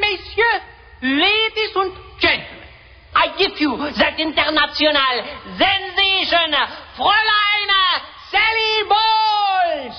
messieurs, ladies and gentlemen, I give you that international sensation, Fräulein Sally Bowles.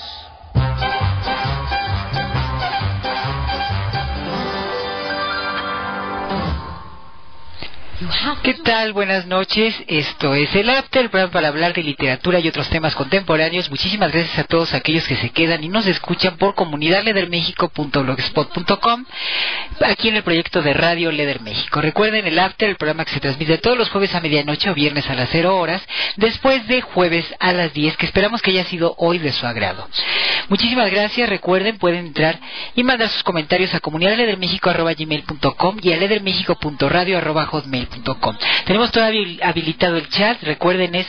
¿Qué tal? Buenas noches. Esto es el After, el programa para hablar de literatura y otros temas contemporáneos. Muchísimas gracias a todos aquellos que se quedan y nos escuchan por comunidadledermexico.blogspot.com, aquí en el proyecto de Radio Leder México. Recuerden, el After, el programa que se transmite todos los jueves a medianoche o viernes a las 0 horas, después de jueves a las 10, que esperamos que haya sido hoy de su agrado. Muchísimas gracias. Recuerden, pueden entrar y mandar sus comentarios a comunidadledermexico@gmail.com y a ledermexico.radio@hotmail.com. Tenemos todavía habilitado el chat. Recuerden, es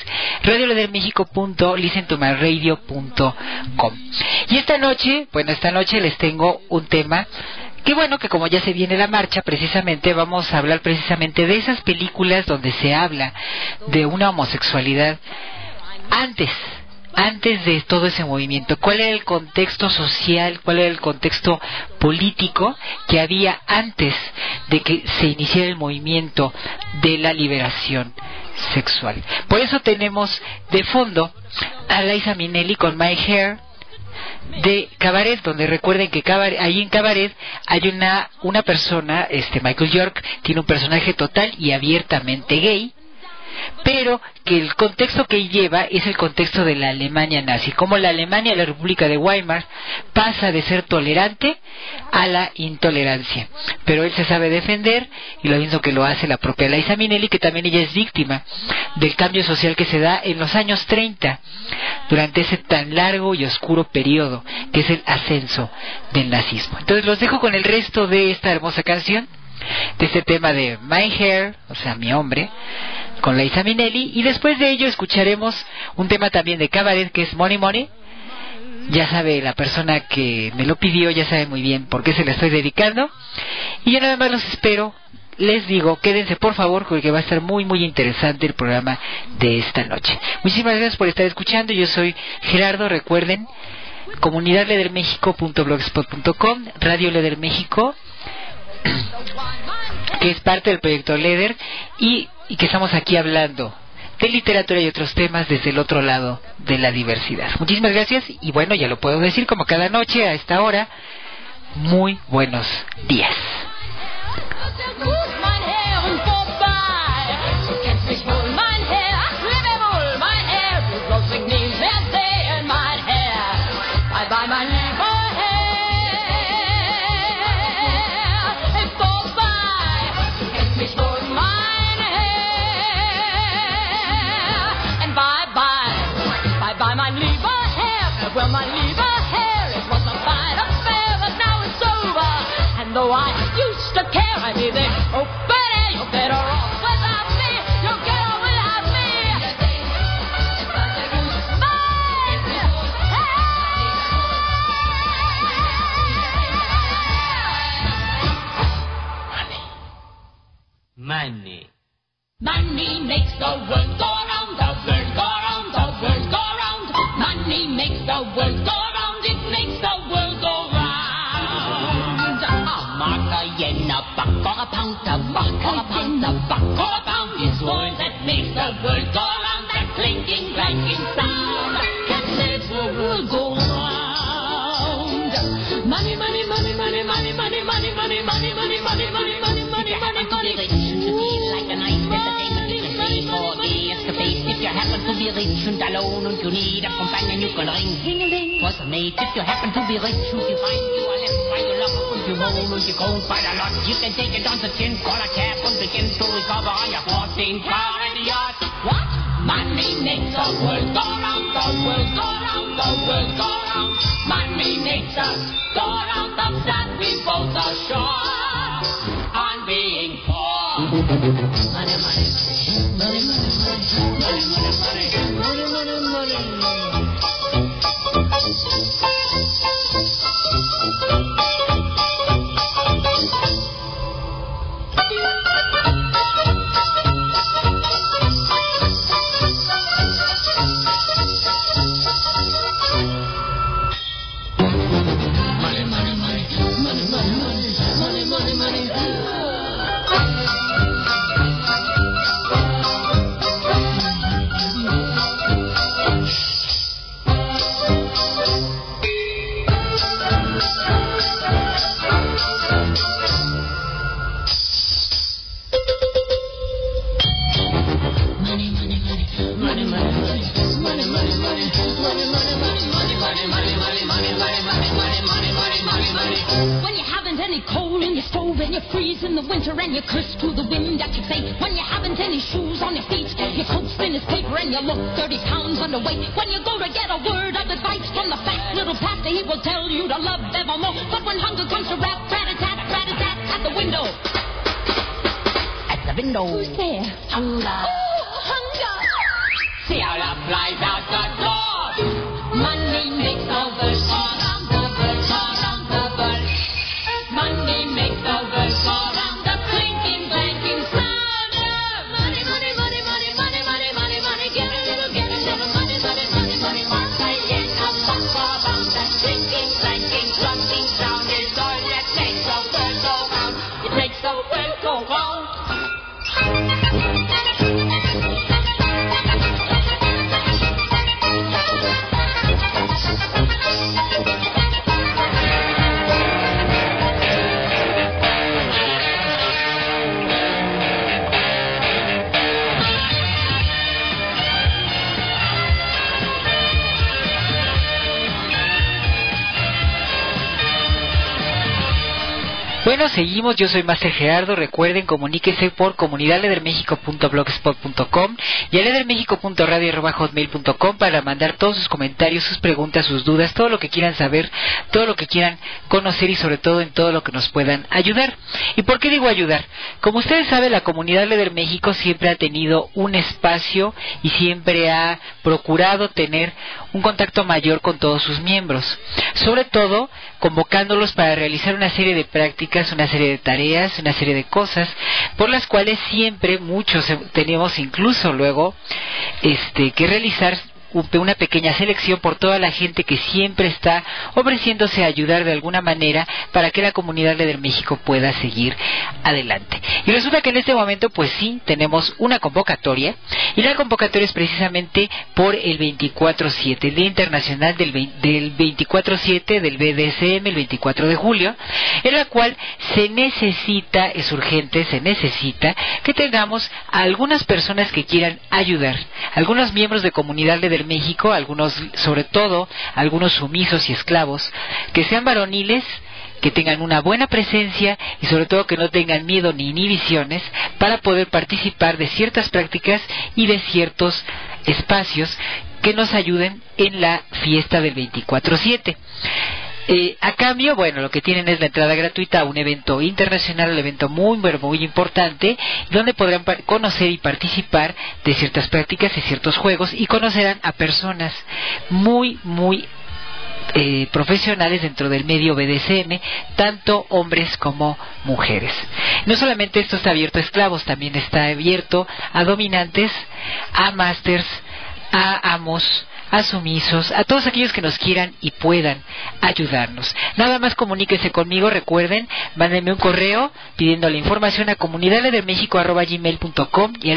radioledermexico.listentomyradio.com. Y esta noche les tengo un tema que, bueno, que como ya se viene la marcha, precisamente vamos a hablar precisamente de esas películas donde se habla de una homosexualidad antes de todo ese movimiento. ¿Cuál era el contexto social, cuál era el contexto político que había antes de que se iniciara el movimiento de la liberación sexual? Por eso tenemos de fondo a Liza Minnelli con My Hair de Cabaret, donde recuerden que ahí en Cabaret hay una persona, Michael York, tiene un personaje total y abiertamente gay, pero que el contexto que lleva es el contexto de la Alemania nazi, como la Alemania, la República de Weimar, pasa de ser tolerante a la intolerancia, pero él se sabe defender, y lo mismo que lo hace la propia Liza Minnelli, que también ella es víctima del cambio social que se da en los años 30, durante ese tan largo y oscuro periodo que es el ascenso del nazismo. Entonces los dejo con el resto de esta hermosa canción, de este tema de My Hair, o sea, mi hombre, con Liza Minnelli, y después de ello escucharemos un tema también de Cabaret, que es Money Money. Ya sabe, la persona que me lo pidió ya sabe muy bien por qué se la estoy dedicando, y yo nada más los espero. Les digo, quédense por favor, porque va a estar muy muy interesante el programa de esta noche. Muchísimas gracias por estar escuchando. Yo soy Gerardo. Recuerden, comunidadledermexico.blogspot.com, Radio Leder México, que es parte del proyecto Leder, y que estamos aquí hablando de literatura y otros temas desde el otro lado de la diversidad. Muchísimas gracias, y bueno, ya lo puedo decir como cada noche a esta hora, muy buenos días. Well, my lieber Herr, it was a fine affair, but now it's over. And though I used to care, I did it. Oh, Betty, you're better off without me. You're better without me. Money. Money makes the world go round, the world go round, the world go round. Money makes the world go round, it makes the world go round. A mark, a yen, a buck, or a pound, a buck, or a pound, a buck, or a pound is words that makes the world go round. That clinking, clanking sound that makes the world go round. Money, money, money, money, money, money, money, money, money, money, money, money, money, money, money, money. Like a nice entertainment, you can pay for gay escapades. If you happen to be rich and alone and you need a companion, you can ring ting-a-ling for some mate. If you happen to be rich and you find you are left by your love and you moan and you go quite a lot, you can take it on the chin, call a cab and begin to recover on your 14-car idiot. What? Money makes the world go round, the world go round, the world go round. Money makes us go round, the that we both are sure on being poor. Money, money, money, money, money, money, money, money, money, money, money, money, money, money, money, money, money, money, money. any coal in your stove and you freeze in the winter and you curse to the wind that you say when you haven't any shoes on your feet. Your coat's thin as paper and you look 30 pounds underweight. When you go to get a word of advice from the fat little pastor, he will tell you to love evermore. But when hunger comes to rap, rat-a-tat at the window. At the window. Who's there? Hunger. Oh, hunger. See how love flies out the door. Money makes the world go round the world, go round the world. Money makes the world go round the clinking, clanking sound of money, money, money, money, money, money, money, money. Get a little money, money, money, money. Once I get a buck around that clinking, clanking, clunking sound is all that makes the world go round. It makes the world go round. Bueno, seguimos, yo soy Master Gerardo, recuerden, comuníquese por comunidadledermexico.blogspot.com y a ledermexico.radio@hotmail.com para mandar todos sus comentarios, sus preguntas, sus dudas, todo lo que quieran saber, todo lo que quieran conocer y sobre todo en todo lo que nos puedan ayudar. ¿Y por qué digo ayudar? Como ustedes saben, la comunidad Leder México siempre ha tenido un espacio y siempre ha procurado tener un contacto mayor con todos sus miembros, sobre todo convocándolos para realizar una serie de prácticas, una serie de tareas, una serie de cosas por las cuales siempre muchos tenemos incluso luego que realizar una pequeña selección por toda la gente que siempre está ofreciéndose a ayudar de alguna manera para que la comunidad Leder México pueda seguir adelante. Y resulta que en este momento pues sí, tenemos una convocatoria y la convocatoria es precisamente por el 24/7, el Día Internacional del 24/7 del BDSM, el 24 de julio, en la cual se necesita, es urgente, se necesita que tengamos a algunas personas que quieran ayudar, algunos miembros de comunidad Leder México, algunos, sobre todo, algunos sumisos y esclavos, que sean varoniles, que tengan una buena presencia y sobre todo que no tengan miedo ni inhibiciones para poder participar de ciertas prácticas y de ciertos espacios que nos ayuden en la fiesta del 24/7. A cambio, bueno, lo que tienen es la entrada gratuita a un evento internacional, un evento muy, muy importante, donde podrán conocer y participar de ciertas prácticas y ciertos juegos y conocerán a personas muy, muy profesionales dentro del medio BDSM, tanto hombres como mujeres. No solamente esto está abierto a esclavos, también está abierto a dominantes, a masters, a amos, a sumisos, a todos aquellos que nos quieran y puedan ayudarnos. Nada más comuníquese conmigo, recuerden, mándenme un correo pidiendo la información a comunidadledermexico@gmail.com y a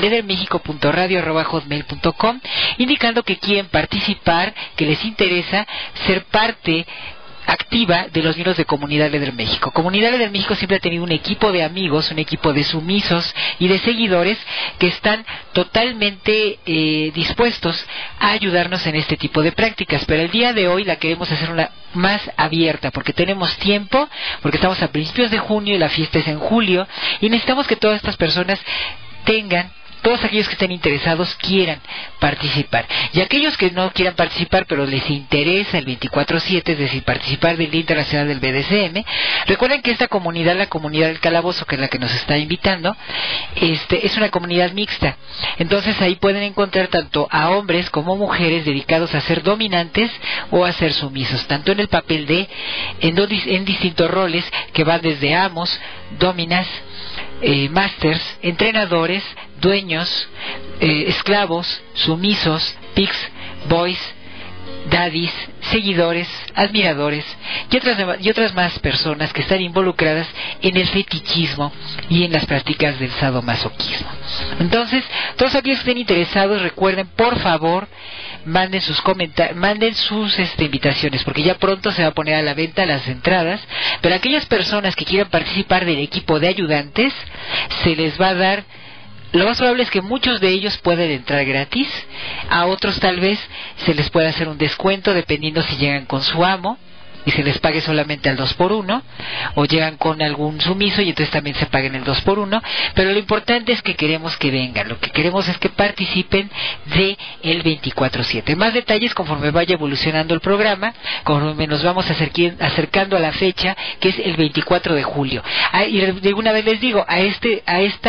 ledermexico.radio@hotmail.com, indicando que quieren participar, que les interesa ser parte activa de los miembros de Comunidad Leder México. Comunidad Leder México siempre ha tenido un equipo de amigos, un equipo de sumisos y de seguidores que están totalmente dispuestos a ayudarnos en este tipo de prácticas, pero el día de hoy la queremos hacer una más abierta porque tenemos tiempo, porque estamos a principios de junio y la fiesta es en julio y necesitamos que todas estas personas todos aquellos que estén interesados quieran participar. Y aquellos que no quieran participar, pero les interesa el 24/7, es decir, participar del Día Internacional del BDSM, recuerden que esta comunidad, la comunidad del Calabozo, que es la que nos está invitando, es una comunidad mixta. Entonces ahí pueden encontrar tanto a hombres como mujeres dedicados a ser dominantes o a ser sumisos, tanto en el papel en distintos roles que van desde amos, dominas, masters, entrenadores, dueños, esclavos, sumisos, pigs, boys, daddies, seguidores, admiradores y otras más personas que están involucradas en el fetichismo y en las prácticas del sadomasoquismo. Entonces, todos aquellos que estén interesados, recuerden, por favor, manden sus invitaciones, porque ya pronto se va a poner a la venta las entradas, pero aquellas personas que quieran participar del equipo de ayudantes, se les va a dar, lo más probable es que muchos de ellos pueden entrar gratis, a otros tal vez se les pueda hacer un descuento dependiendo si llegan con su amo, y se les pague solamente al 2x1, o llegan con algún sumiso y entonces también se paguen el 2x1, pero lo importante es que queremos que vengan, lo que queremos es que participen de el 24/7. Más detalles conforme vaya evolucionando el programa, conforme nos vamos acercando a la fecha, que es el 24 de julio. Y de una vez les digo, a este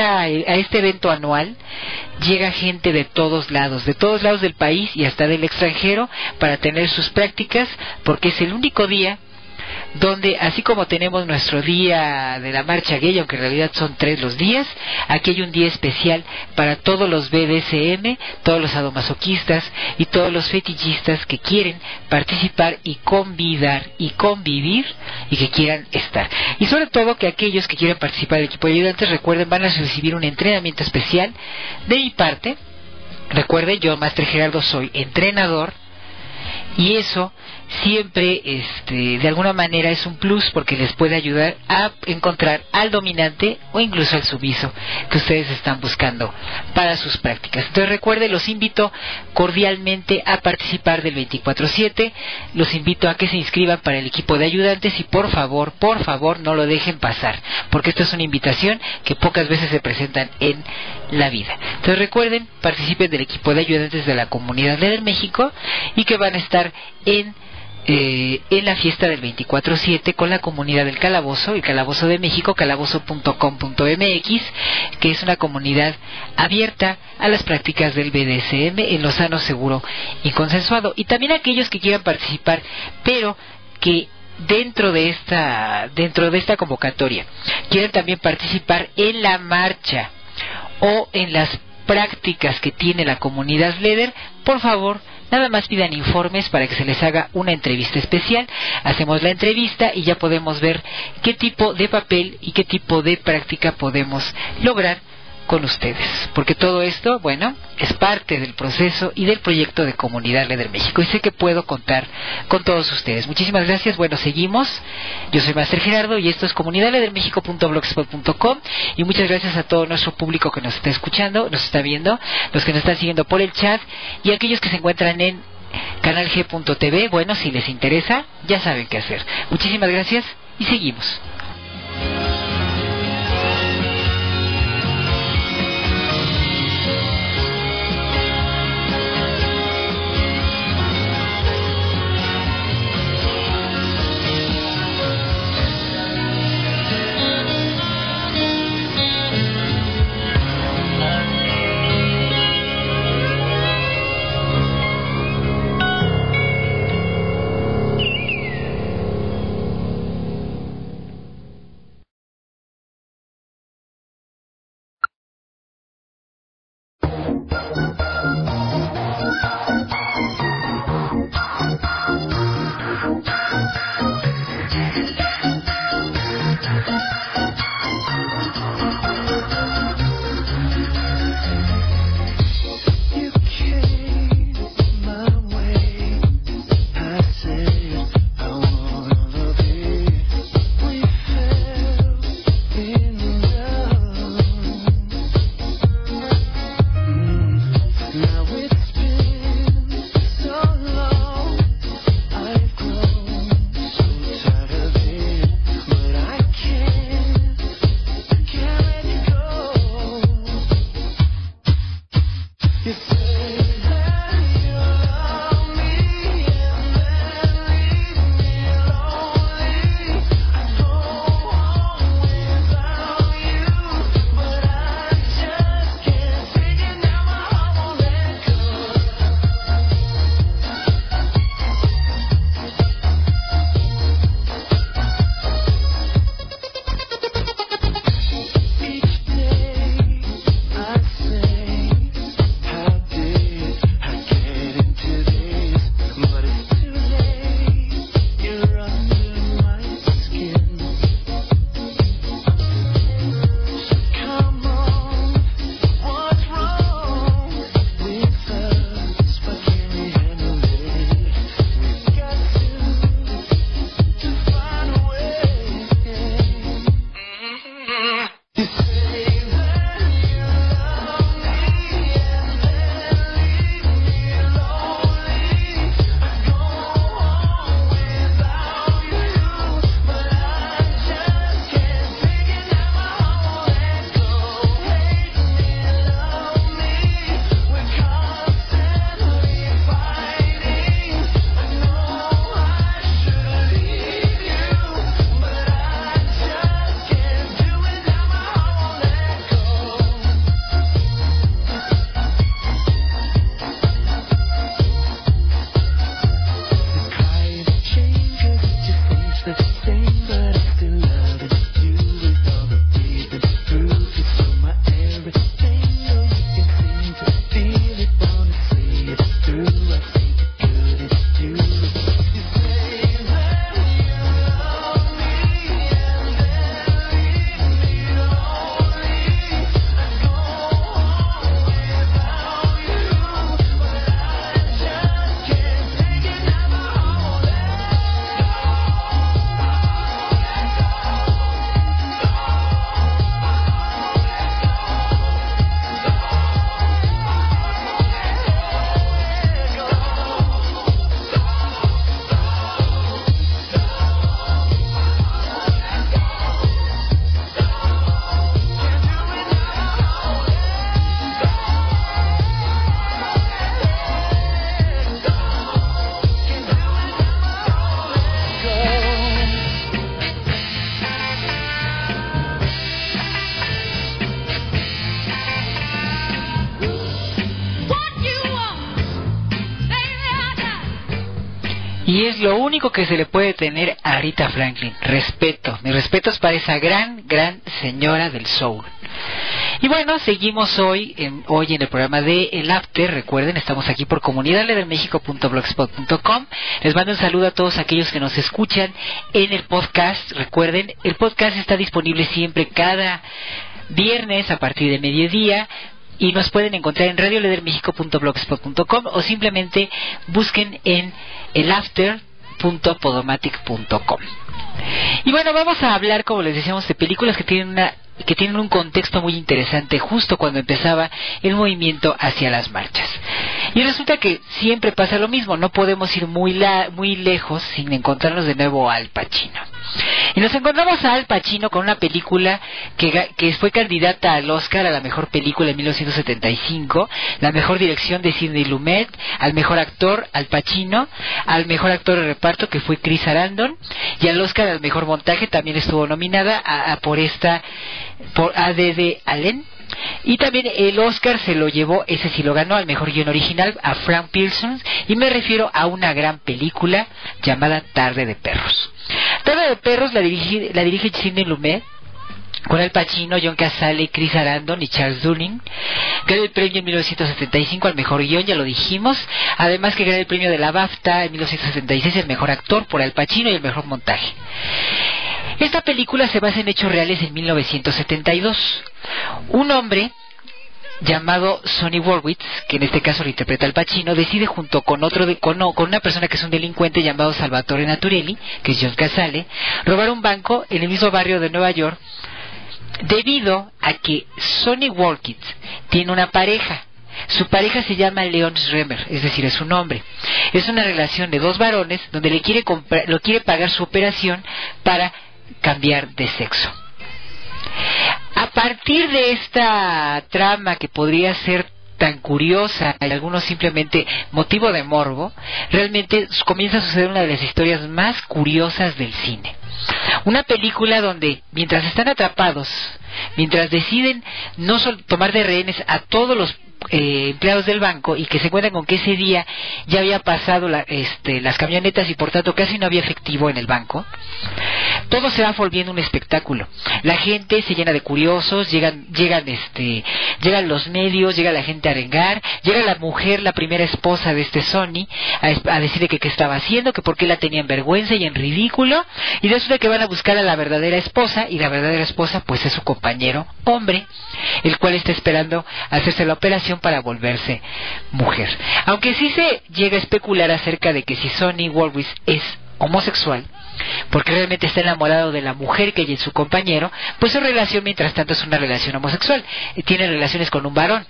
evento anual llega gente de todos lados del país y hasta del extranjero para tener sus prácticas, porque es el único día donde, así como tenemos nuestro día de la marcha gay, aunque en realidad son 3 los días, aquí hay un día especial para todos los BDSM, todos los sadomasoquistas y todos los fetichistas que quieren participar y convidar y convivir y que quieran estar. Y sobre todo que aquellos que quieran participar del equipo de ayudantes, recuerden, van a recibir un entrenamiento especial de mi parte. Recuerden, yo, Master Gerardo, soy entrenador, y eso siempre de alguna manera es un plus, porque les puede ayudar a encontrar al dominante o incluso al sumiso que ustedes están buscando para sus prácticas. Entonces recuerden, los invito cordialmente a participar del 24/7, los invito a que se inscriban para el equipo de ayudantes y por favor no lo dejen pasar, porque esto es una invitación que pocas veces se presentan en la vida. Entonces recuerden, participen del equipo de ayudantes de la comunidad Leder México y que van a estar en la fiesta del 24/7 con la comunidad del Calabozo, el Calabozo de México, calabozo.com.mx, que es una comunidad abierta a las prácticas del BDSM en lo sano, seguro y consensuado. Y también aquellos que quieran participar, pero que dentro de esta convocatoria quieren también participar en la marcha o en las prácticas que tiene la comunidad Leder, por favor, nada más pidan informes para que se les haga una entrevista especial. Hacemos la entrevista y ya podemos ver qué tipo de papel y qué tipo de práctica podemos lograr con ustedes, porque todo esto, bueno, es parte del proceso y del proyecto de Comunidad Leder México, y sé que puedo contar con todos ustedes. Muchísimas gracias. Bueno, seguimos. Yo soy Master Gerardo y esto es comunidadledermexico.blogspot.com, y muchas gracias a todo nuestro público que nos está escuchando, nos está viendo, los que nos están siguiendo por el chat y aquellos que se encuentran en canalg.tv. Bueno, si les interesa, ya saben qué hacer. Muchísimas gracias y seguimos. Y es lo único que se le puede tener a Aretha Franklin. Respeto, mis respetos para esa gran señora del soul. Y bueno, seguimos hoy en el programa de El After. Recuerden, estamos aquí por comunidadledermexico.blogspot.com. Les mando un saludo a todos aquellos que nos escuchan en el podcast. Recuerden, el podcast está disponible siempre cada viernes a partir de mediodía. Y nos pueden encontrar en radioledermexico.blogspot.com o simplemente busquen en elafter.podomatic.com. Y bueno, vamos a hablar, como les decíamos, de películas que tienen un contexto muy interesante justo cuando empezaba el movimiento hacia las marchas. Y resulta que siempre pasa lo mismo, no podemos ir muy lejos sin encontrarnos de nuevo a Al Pacino. Y nos encontramos a Al Pacino con una película que fue candidata al Oscar a la mejor película en 1975, la mejor dirección de Sidney Lumet, al mejor actor Al Pacino, al mejor actor de reparto que fue Chris Sarandon, y al Oscar al mejor montaje también estuvo nominada por A.D.D. Allen. Y también el Oscar se lo llevó, ese sí lo ganó, al mejor guión original a Frank Pearson, y me refiero a una gran película llamada Tarde de Perros. Tarde de Perros la dirige Sidney Lumet, con Al Pacino, John Cazale, Chris Sarandon y Charles Durning. Ganó el premio en 1975 al mejor guión, ya lo dijimos. Además que ganó el premio de la BAFTA en 1976 el mejor actor por Al Pacino y el mejor montaje. Esta película se basa en hechos reales en 1972. Un hombre llamado Sonny Wolowitz, que en este caso lo interpreta Al Pacino, decide junto con una persona que es un delincuente llamado Salvatore Naturelli, que es John Cazale, robar un banco en el mismo barrio de Nueva York, debido a que Sonny Wolowitz tiene una pareja. Su pareja se llama Leon Schremer, es decir, es un hombre. Es una relación de dos varones donde lo quiere pagar su operación para cambiar de sexo. A partir de esta trama que podría ser tan curiosa y algunos simplemente motivo de morbo, realmente comienza a suceder una de las historias más curiosas del cine. Una película donde mientras están atrapados, mientras deciden no tomar de rehenes a todos los empleados del banco y que se encuentran con que ese día ya había pasado las camionetas y por tanto casi no había efectivo en el banco, todo se va volviendo un espectáculo. La gente se llena de curiosos, llegan los medios, llega la gente a arengar, llega la mujer, la primera esposa de Sonny, a decirle que qué estaba haciendo, que por qué la tenían vergüenza y en ridículo, y resulta que van a buscar a la verdadera esposa, y la verdadera esposa pues es su compañero hombre, el cual está esperando hacerse la operación para volverse mujer. Aunque sí se llega a especular acerca de que si Sonny Wolowitz es homosexual, porque realmente está enamorado de la mujer que ella es su compañero, pues su relación mientras tanto es una relación homosexual, tiene relaciones con un varón,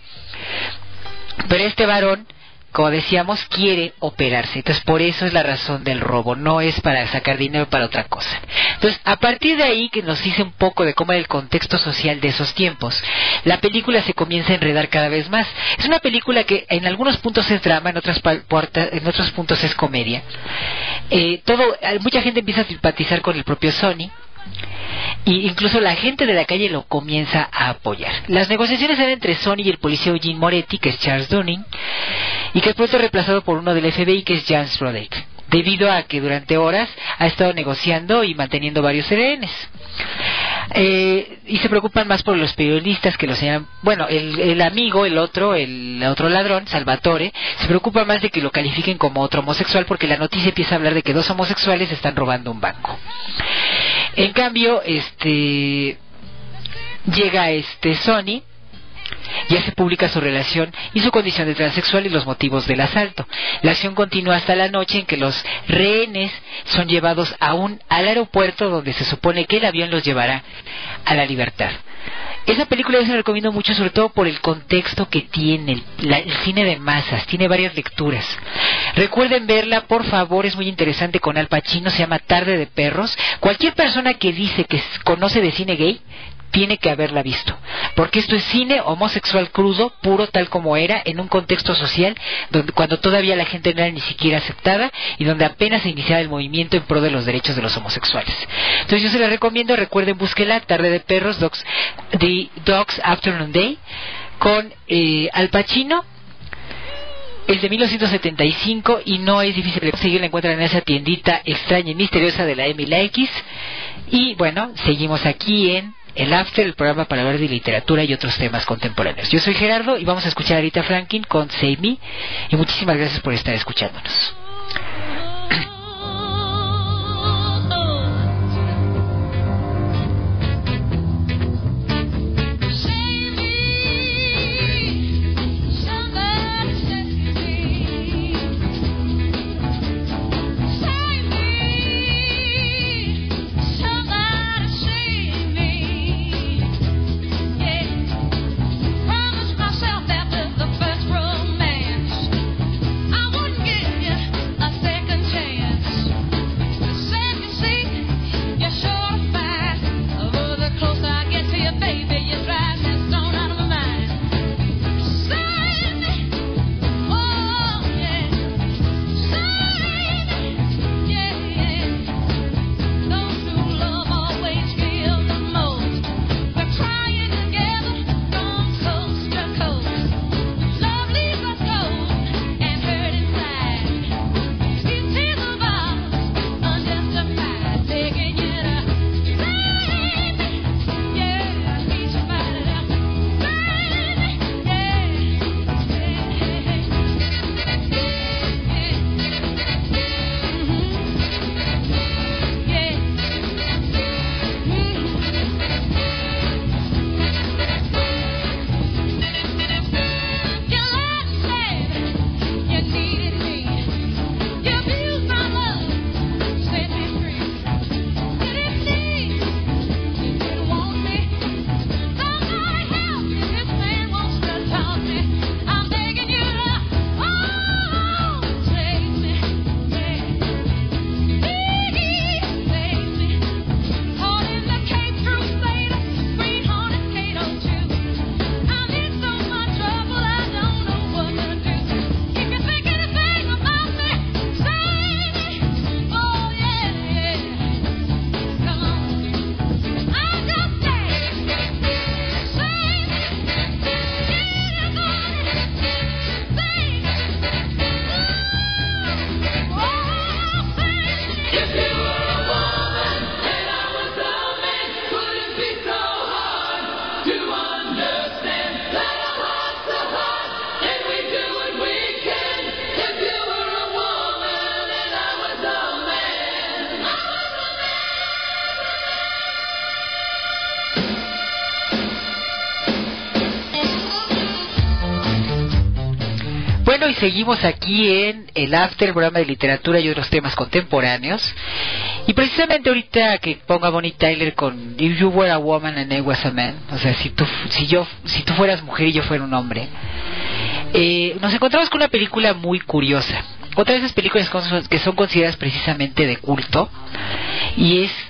pero este varón, como decíamos, quiere operarse. Entonces por eso es la razón del robo, no es para sacar dinero para otra cosa. Entonces a partir de ahí, que nos dice un poco de cómo era el contexto social de esos tiempos, la película se comienza a enredar cada vez más. Es una película que en algunos puntos es drama, en otros puntos es comedia. Mucha gente empieza a simpatizar con el propio Sonny, y incluso la gente de la calle lo comienza a apoyar. Las negociaciones eran entre Sonny y el policía Eugene Moretti, que es Charles Durning, y que pronto es reemplazado por uno del FBI, que es James Broderick, debido a que durante horas ha estado negociando y manteniendo varios rehenes. Y se preocupan más por los periodistas que lo señalan. Bueno, el amigo, el otro ladrón, Salvatore, se preocupa más de que lo califiquen como otro homosexual, porque la noticia empieza a hablar de que dos homosexuales están robando un banco. En cambio, llega Sonny, ya se publica su relación y su condición de transexual y los motivos del asalto. La acción continúa hasta la noche en que los rehenes son llevados al aeropuerto, donde se supone que el avión los llevará a la libertad. Esa película yo se la recomiendo mucho, sobre todo por el contexto que tiene, el cine de masas, tiene varias lecturas. Recuerden verla, por favor, es muy interesante, con Al Pacino, se llama Tarde de Perros. Cualquier persona que dice que conoce de cine gay tiene que haberla visto, porque esto es cine homosexual crudo, puro, tal como era, en un contexto social cuando todavía la gente no era ni siquiera aceptada y donde apenas se iniciaba el movimiento en pro de los derechos de los homosexuales. Entonces yo se la recomiendo, recuerden, búsquela, Tarde de Perros, The Dog's Afternoon Day, con Al Pacino, Es de 1975 y no es difícil de conseguir, la encuentran en esa tiendita extraña y misteriosa de la M y la X. Y bueno, seguimos aquí en el After, el programa para hablar de literatura y otros temas contemporáneos. Yo soy Gerardo y vamos a escuchar a Aretha Franklin con Save Me, y muchísimas gracias por estar escuchándonos. Y seguimos aquí en el After, programa de literatura y otros temas contemporáneos. Y precisamente ahorita que ponga Bonnie Tyler con If You Were a Woman and I Was a Man, o sea, si tú fueras mujer y yo fuera un hombre, nos encontramos con una película muy curiosa. Otra de esas películas que son consideradas precisamente de culto, y es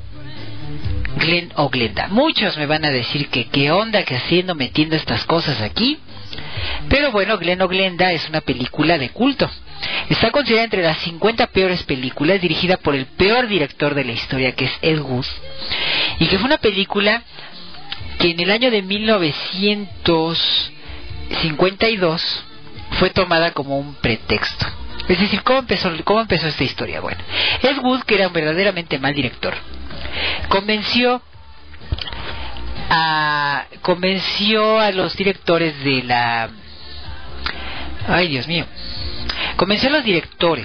Glenn o Glenda. Muchos me van a decir que qué onda, que haciendo, metiendo estas cosas aquí. Pero bueno, Glenn o Glenda es una película de culto. Está considerada entre las 50 peores películas, dirigida por el peor director de la historia, que es Ed Wood, y que fue una película que en el año de 1952 fue tomada como un pretexto. Es decir, ¿cómo empezó esta historia? Bueno, Ed Wood, que era un verdaderamente mal director, convenció a los directores de la... ¡Ay, Dios mío! Convenció a los directores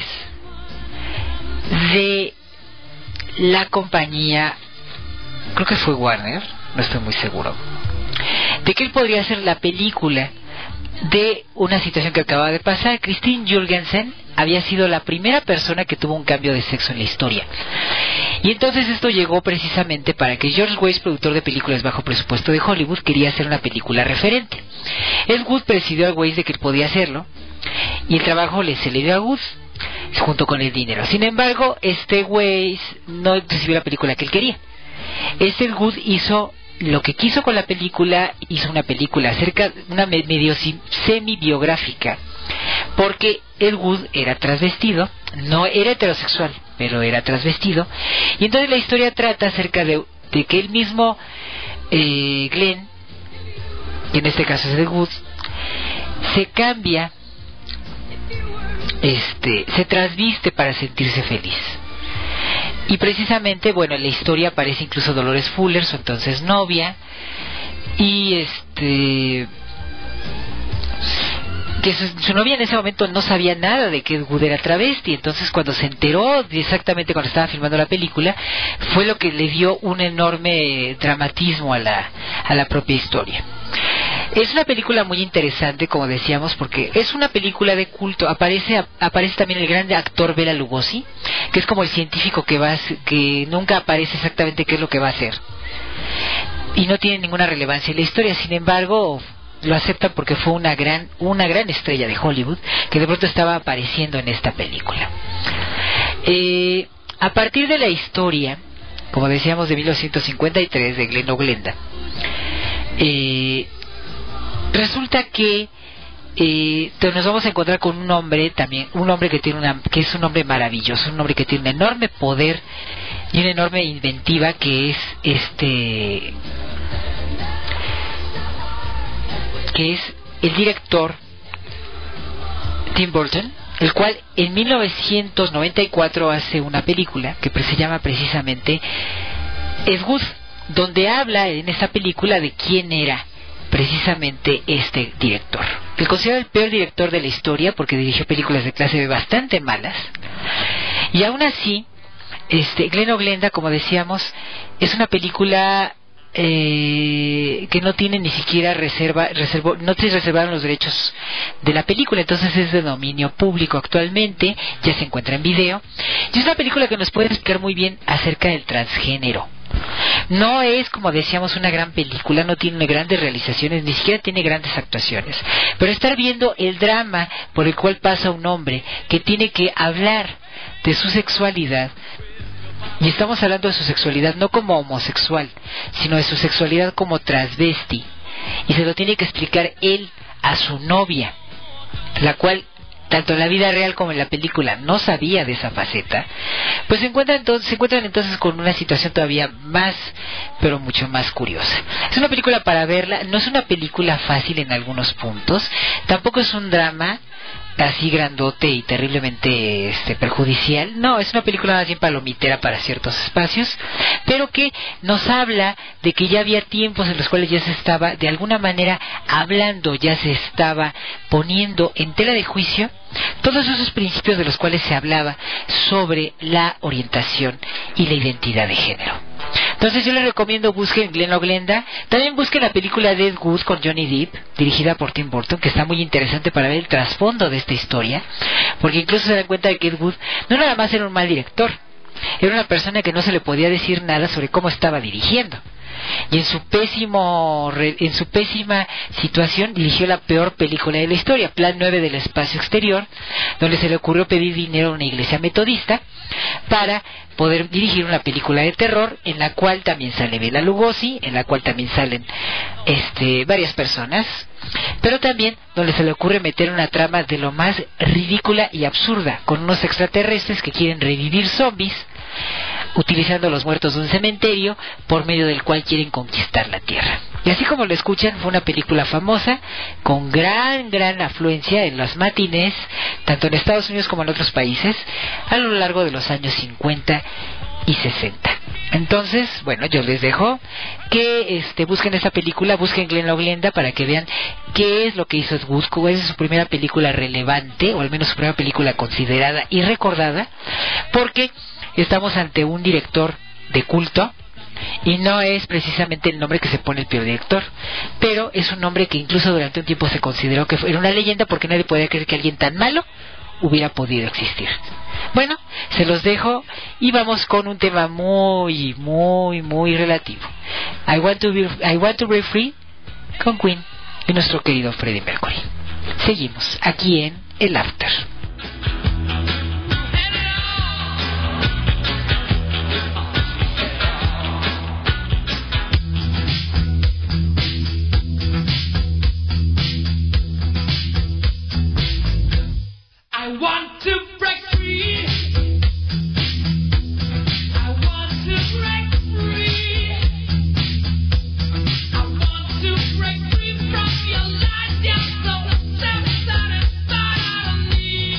de la compañía, creo que fue Warner, no estoy muy seguro, de que él podría hacer la película de una situación que acababa de pasar. Christine Jorgensen había sido la primera persona que tuvo un cambio de sexo en la historia. Y entonces esto llegó precisamente para que George Weiss, productor de películas bajo presupuesto de Hollywood, quería hacer una película referente. Ed Wood presidió a Weiss de que él podía hacerlo, y el trabajo se le dio a Wood junto con el dinero. Sin embargo, Weiss no recibió la película que él quería. Wood hizo lo que quiso con la película, hizo una película una medio semi-biográfica, porque Ed Wood era transvestido, no era heterosexual, pero era transvestido, y entonces la historia trata acerca de que él mismo, Glenn, que en este caso es Ed Wood, se cambia se trasviste para sentirse feliz. Y precisamente, bueno, en la historia aparece incluso Dolores Fuller, su entonces novia, y que su novia en ese momento no sabía nada de que Ed Wood era travesti. Entonces cuando se enteró exactamente cuando estaba filmando la película, fue lo que le dio un enorme dramatismo a la propia historia. Es una película muy interesante, como decíamos, porque es una película de culto. Aparece también el gran actor Bela Lugosi, que es como el científico que nunca aparece exactamente qué es lo que va a hacer, y no tiene ninguna relevancia en la historia. Sin embargo, lo aceptan porque fue una gran estrella de Hollywood que de pronto estaba apareciendo en esta película. A partir de la historia, como decíamos, de 1953 de Glenn Oglenda, resulta que nos vamos a encontrar con un hombre también, un hombre que es un hombre maravilloso, un hombre que tiene un enorme poder y una enorme inventiva, que es el director Tim Burton, el cual en 1994 hace una película que se llama precisamente Ed Wood, donde habla en esta película de quién era precisamente este director. El considera el peor director de la historia porque dirigió películas de clase B bastante malas, y aún así Glenn Oglenda, como decíamos, es una película que no tiene ni siquiera no se reservaron los derechos de la película, entonces es de dominio público actualmente, ya se encuentra en video, y es una película que nos puede explicar muy bien acerca del transgénero. No es, como decíamos, una gran película, no tiene grandes realizaciones, ni siquiera tiene grandes actuaciones, pero estar viendo el drama por el cual pasa un hombre que tiene que hablar de su sexualidad, y estamos hablando de su sexualidad no como homosexual, sino de su sexualidad como transvesti, y se lo tiene que explicar él a su novia, la cual tanto en la vida real como en la película no sabía de esa faceta. Pues se encuentran entonces con una situación todavía más, pero mucho más curiosa. Es una película para verla, no es una película fácil en algunos puntos, tampoco es un drama así grandote y terriblemente perjudicial. No, es una película más bien palomitera para ciertos espacios, pero que nos habla de que ya había tiempos en los cuales ya se estaba de alguna manera hablando, ya se estaba poniendo en tela de juicio todos esos principios de los cuales se hablaba sobre la orientación y la identidad de género. Entonces yo les recomiendo, busquen Glenn Oglenda, también busquen la película de Ed Wood con Johnny Depp, dirigida por Tim Burton, que está muy interesante para ver el trasfondo de esta historia, porque incluso se dan cuenta de que Ed Wood no nada más era un mal director, era una persona que no se le podía decir nada sobre cómo estaba dirigiendo. Y en su pésima situación dirigió la peor película de la historia, Plan 9 del espacio exterior, donde se le ocurrió pedir dinero a una iglesia metodista para poder dirigir una película de terror en la cual también sale Bela Lugosi, en la cual también salen varias personas, pero también donde se le ocurre meter una trama de lo más ridícula y absurda, con unos extraterrestres que quieren revivir zombies utilizando los muertos de un cementerio por medio del cual quieren conquistar la Tierra. Y así como lo escuchan, fue una película famosa con gran afluencia en las matinés, tanto en Estados Unidos como en otros países, a lo largo de los años 50 y 60. Entonces, bueno, yo les dejo que busquen esta película, busquen Glenn Oglenda para que vean qué es lo que hizo Ed Wood, cuál es su primera película relevante, o al menos su primera película considerada y recordada, porque estamos ante un director de culto, y no es precisamente el nombre que se pone el peor director, pero es un nombre que incluso durante un tiempo se consideró que era una leyenda, porque nadie podía creer que alguien tan malo hubiera podido existir. Bueno, se los dejo y vamos con un tema muy relativo. I Want to Be Free con Queen y nuestro querido Freddie Mercury. Seguimos aquí en El After. I want to break free. I want to break free. I want to break free from your lies. You're so satisfied out of me.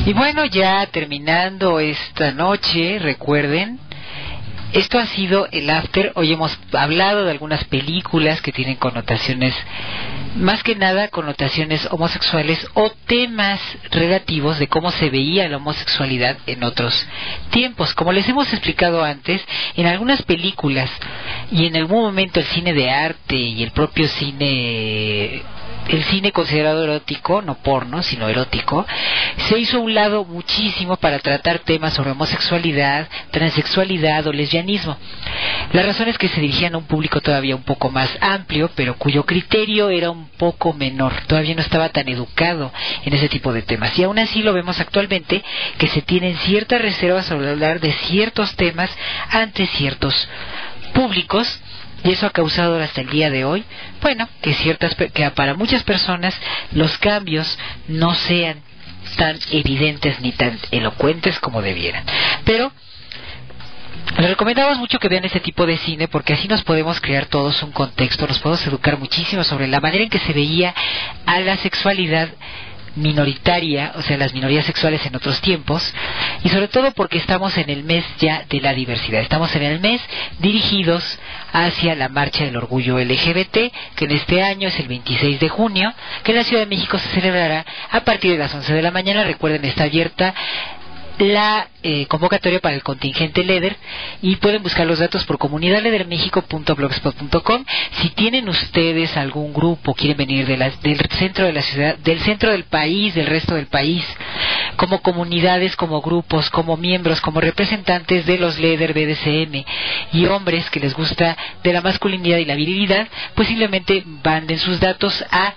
Y bueno, ya terminando esta noche, recuerden, esto ha sido el After. Hoy hemos hablado de algunas películas que tienen connotaciones, más que nada connotaciones homosexuales o temas relativos de cómo se veía la homosexualidad en otros tiempos. Como les hemos explicado antes, en algunas películas y en algún momento el cine de arte y el propio cine, el cine considerado erótico, no porno, sino erótico, se hizo a un lado muchísimo para tratar temas sobre homosexualidad, transexualidad o lesbianismo. La razón es que se dirigían a un público todavía un poco más amplio, pero cuyo criterio era un poco menor, todavía no estaba tan educado en ese tipo de temas. Y aún así lo vemos actualmente, que se tienen ciertas reservas sobre hablar de ciertos temas ante ciertos públicos. Y eso ha causado hasta el día de hoy, bueno, que para muchas personas los cambios no sean tan evidentes ni tan elocuentes como debieran. Pero les recomendamos mucho que vean este tipo de cine, porque así nos podemos crear todos un contexto, nos podemos educar muchísimo sobre la manera en que se veía a la sexualidad minoritaria, o sea, las minorías sexuales en otros tiempos, y sobre todo porque estamos en el mes ya de la diversidad, estamos en el mes dirigidos hacia la marcha del orgullo LGBT, que en este año es el 26 de junio, que en la Ciudad de México se celebrará a partir de las 11 de la mañana. Recuerden, está abierta la convocatoria para el contingente LEDER y pueden buscar los datos por comunidadledermexico.blogspot.com. Si tienen ustedes algún grupo, quieren venir del centro de la ciudad, del centro del país, del resto del país, como comunidades, como grupos, como miembros, como representantes de los LEDER, BDSM y hombres que les gusta de la masculinidad y la virilidad, pues simplemente manden sus datos a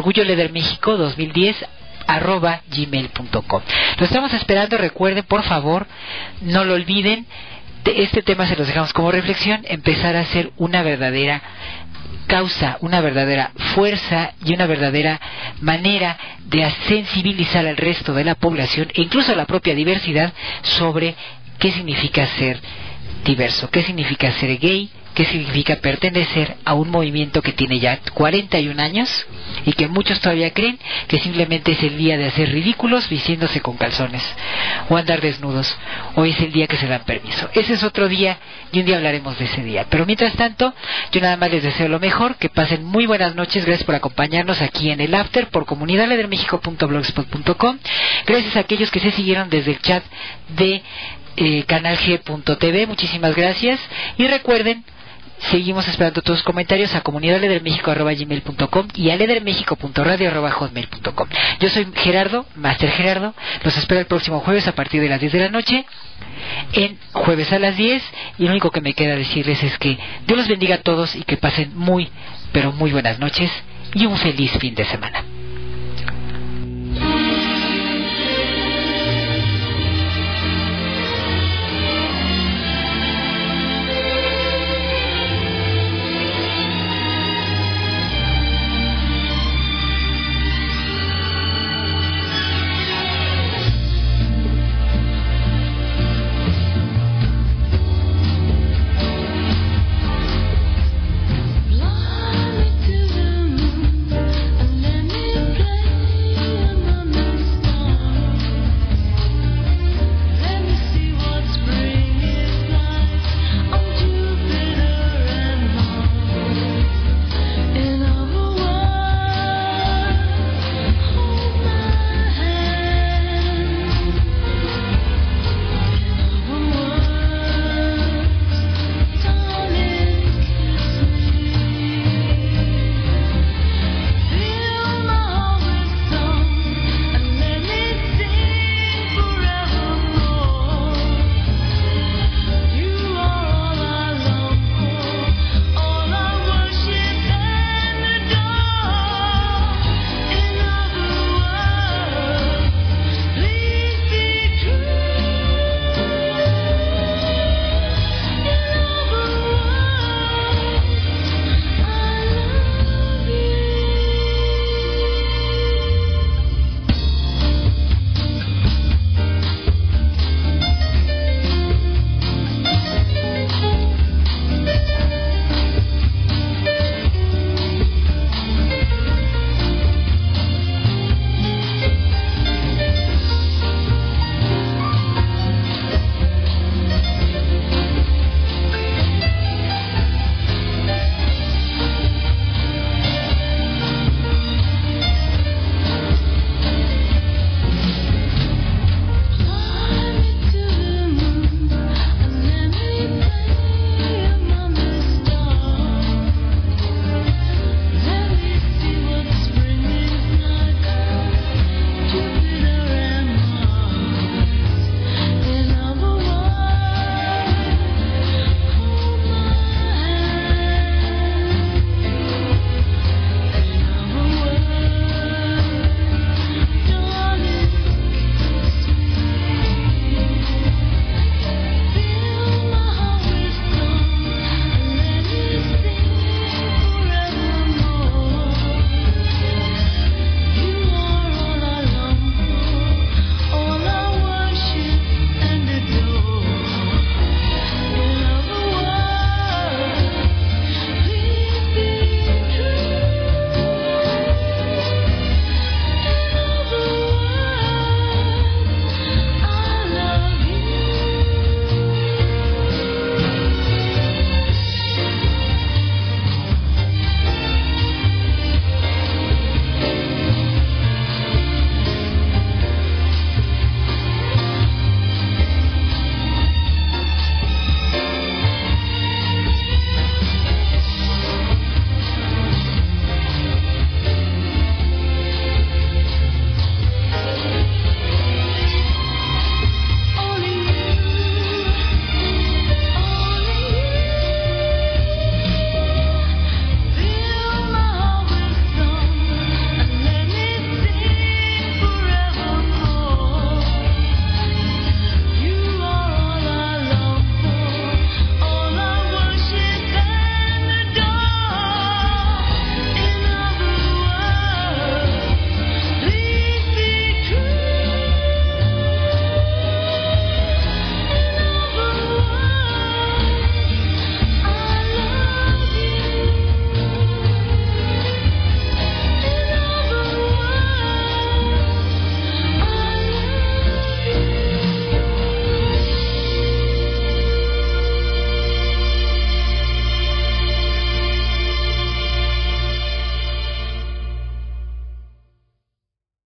orgulloledermexico2010@gmail.com. Lo estamos esperando. Recuerden, por favor, no lo olviden, este tema se los dejamos como reflexión, empezar a hacer una verdadera causa, una verdadera fuerza y una verdadera manera de sensibilizar al resto de la población e incluso a la propia diversidad sobre qué significa ser diverso, qué significa ser gay, qué significa pertenecer a un movimiento que tiene ya 41 años y que muchos todavía creen que simplemente es el día de hacer ridículos vistiéndose con calzones o andar desnudos. Hoy es el día que se dan permiso. Ese es otro día y un día hablaremos de ese día. Pero mientras tanto, yo nada más les deseo lo mejor, que pasen muy buenas noches. Gracias por acompañarnos aquí en el After por comunidadledermexico.blogspot.com. Gracias a aquellos que se siguieron desde el chat de canalg.tv. Muchísimas gracias. Y recuerden, seguimos esperando tus comentarios a comunidadledermexico@gmail.com y a ledermexico.radio@hotmail.com. Yo soy Gerardo, Master Gerardo. Los espero el próximo jueves a partir de las 10 de la noche, en jueves a las 10. Y lo único que me queda decirles es que Dios los bendiga a todos y que pasen muy, pero muy buenas noches y un feliz fin de semana.